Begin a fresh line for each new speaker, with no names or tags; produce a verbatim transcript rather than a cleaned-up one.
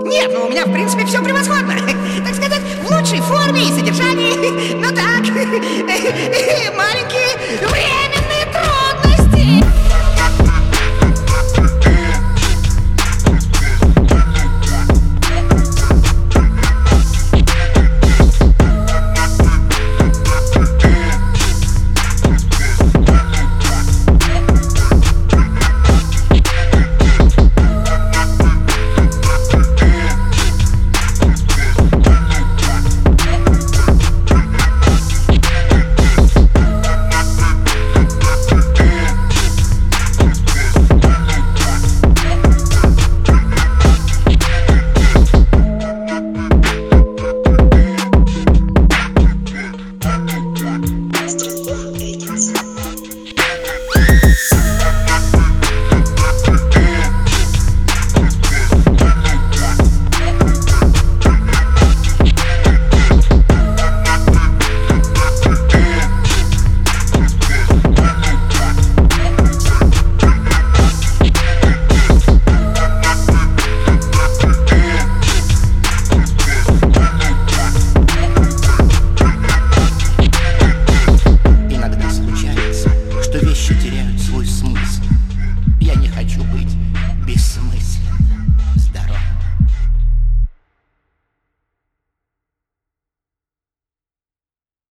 Нет, ну у меня в принципе все превосходно. Так сказать, в лучшей форме и содержании. Ну так, маленькие...